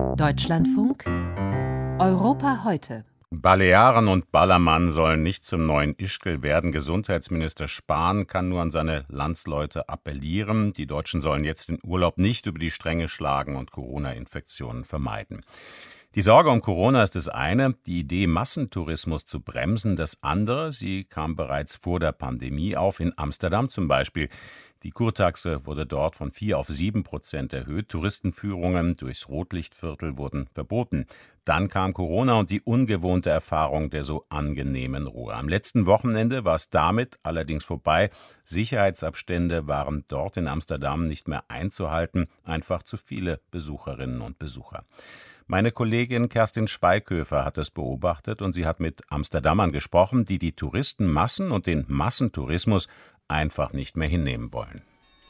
Deutschlandfunk Europa heute. Balearen und Ballermann sollen nicht zum neuen Ischgl werden. Gesundheitsminister Spahn kann nur an seine Landsleute appellieren. Die Deutschen sollen jetzt den Urlaub nicht über die Stränge schlagen und Corona-Infektionen vermeiden. Die Sorge um Corona ist das eine, die Idee, Massentourismus zu bremsen, das andere. Sie kam bereits vor der Pandemie auf, in Amsterdam zum Beispiel. Die Kurtaxe wurde dort von 4% auf 7% erhöht. Touristenführungen durchs Rotlichtviertel wurden verboten. Dann kam Corona und die ungewohnte Erfahrung der so angenehmen Ruhe. Am letzten Wochenende war es damit allerdings vorbei. Sicherheitsabstände waren dort in Amsterdam nicht mehr einzuhalten. Einfach zu viele Besucherinnen und Besucher. Meine Kollegin Kerstin Schweighöfer hat es beobachtet und sie hat mit Amsterdamern gesprochen, die die Touristenmassen und den Massentourismus einfach nicht mehr hinnehmen wollen.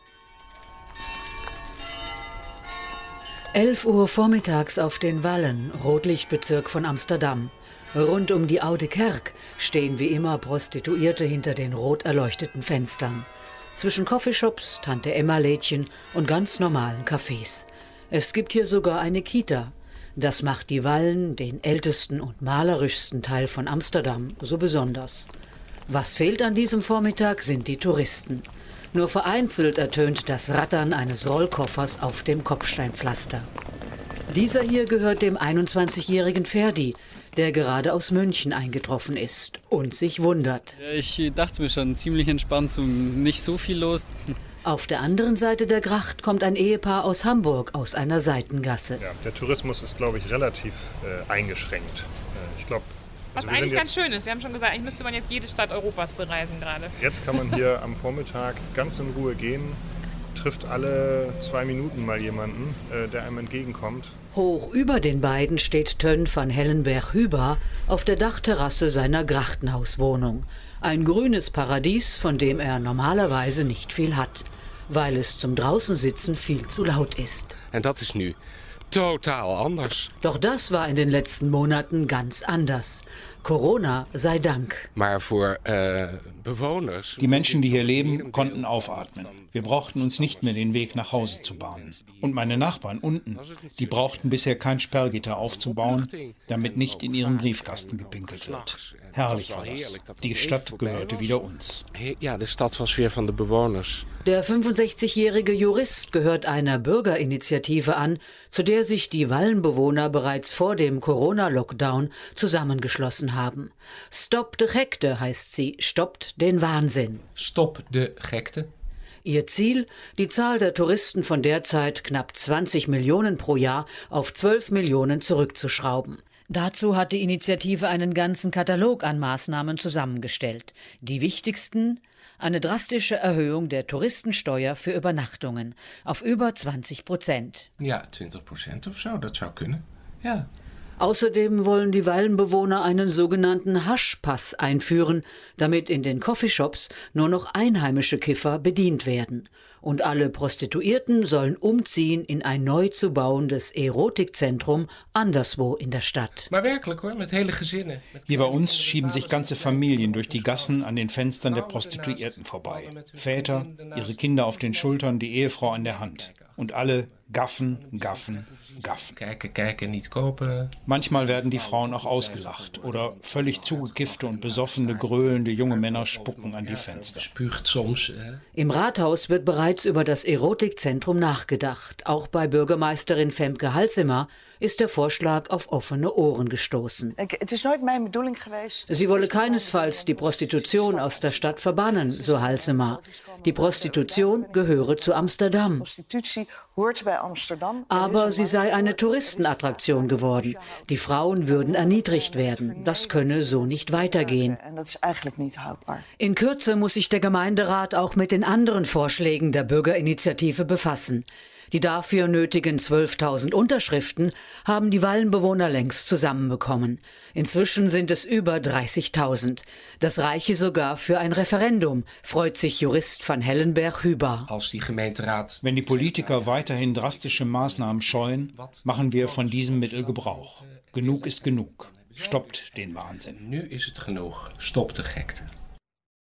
11 Uhr vormittags auf den Wallen, Rotlichtbezirk von Amsterdam. Rund um die Oude Kerk stehen wie immer Prostituierte hinter den rot erleuchteten Fenstern. Zwischen Coffeeshops, Tante-Emma-Lädchen und ganz normalen Cafés. Es gibt hier sogar eine Kita. Das macht die Wallen, den ältesten und malerischsten Teil von Amsterdam, so besonders. Was fehlt an diesem Vormittag, sind die Touristen. Nur vereinzelt ertönt das Rattern eines Rollkoffers auf dem Kopfsteinpflaster. Dieser hier gehört dem 21-jährigen Ferdi, der gerade aus München eingetroffen ist und sich wundert. Ich dachte mir schon, ziemlich entspannt, nicht so viel los. Auf der anderen Seite der Gracht kommt ein Ehepaar aus Hamburg aus einer Seitengasse. Ja, der Tourismus ist, glaube ich, relativ eingeschränkt. Ich glaube, was eigentlich ganz schön ist. Wir haben schon gesagt, eigentlich müsste man jetzt jede Stadt Europas bereisen gerade. Jetzt kann man hier am Vormittag ganz in Ruhe gehen, trifft alle 2 Minuten mal jemanden, der einem entgegenkommt. Hoch über den beiden steht Teun van Hellenberg-Huber auf der Dachterrasse seiner Grachtenhauswohnung. Ein grünes Paradies, von dem er normalerweise nicht viel hat, weil es zum Draußensitzen viel zu laut ist. Und das ist nu total anders. Doch das war in den letzten Monaten ganz anders. Corona sei Dank. Maar voor bewoners. Die Menschen, die hier leben, konnten aufatmen. Wir brauchten uns nicht mehr den Weg nach Hause zu bahnen. Und meine Nachbarn unten, die brauchten bisher kein Sperrgitter aufzubauen, damit nicht in ihren Briefkasten gepinkelt wird. Herrlich war das. Die Stadt gehörte wieder uns. Ja, de stad was weer van de bewoners. Der 65-jährige Jurist gehört einer Bürgerinitiative an, zu der sich die Wallenbewohner bereits vor dem Corona-Lockdown zusammengeschlossen haben. Stop de Gekte heißt sie, stoppt den Wahnsinn. Stop de Gekte. Ihr Ziel, die Zahl der Touristen von derzeit knapp 20 Millionen pro Jahr auf 12 Millionen zurückzuschrauben. Dazu hat die Initiative einen ganzen Katalog an Maßnahmen zusammengestellt. Die wichtigsten: eine drastische Erhöhung der Touristensteuer für Übernachtungen auf über 20%. Ja, 20% of zo, dat zou kunnen. Ja. Außerdem wollen die Wallenbewohner einen sogenannten Haschpass einführen, damit in den Coffeeshops nur noch einheimische Kiffer bedient werden. Und alle Prostituierten sollen umziehen in ein neu zu bauendes Erotikzentrum anderswo in der Stadt. Maar werkelijk hoor, met hele gezinnen. Hier bei uns schieben sich ganze Familien durch die Gassen an den Fenstern der Prostituierten vorbei. Väter, ihre Kinder auf den Schultern, die Ehefrau an der Hand. Und alle gaffen, gaffen, gaffen. Kijken, niet kopen. Manchmal werden die Frauen auch ausgelacht oder völlig zugekiffte und besoffene, gröhlende junge Männer spucken an die Fenster. Spuugt soms. Im Rathaus wird bereits über das Erotikzentrum nachgedacht. Auch bei Bürgermeisterin Femke Halsemer ist der Vorschlag auf offene Ohren gestoßen. Sie wolle keinesfalls die Prostitution aus der Stadt verbannen, so Halsemer. Die Prostitution gehöre zu Amsterdam. Aber sie sei eine Touristenattraktion geworden. Die Frauen würden erniedrigt werden. Das könne so nicht weitergehen. In Kürze muss sich der Gemeinderat auch mit den anderen Vorschlägen der Bürgerinitiative befassen. Die dafür nötigen 12.000 Unterschriften haben die Wallenbewohner längst zusammenbekommen. Inzwischen sind es über 30.000. Das reiche sogar für ein Referendum, freut sich Jurist van Hellenberg-Huber. Wenn die Politiker weiterhin drastische Maßnahmen scheuen, machen wir von diesem Mittel Gebrauch. Genug ist genug. Stoppt den Wahnsinn. Nu is het genoeg. Stop de gekte.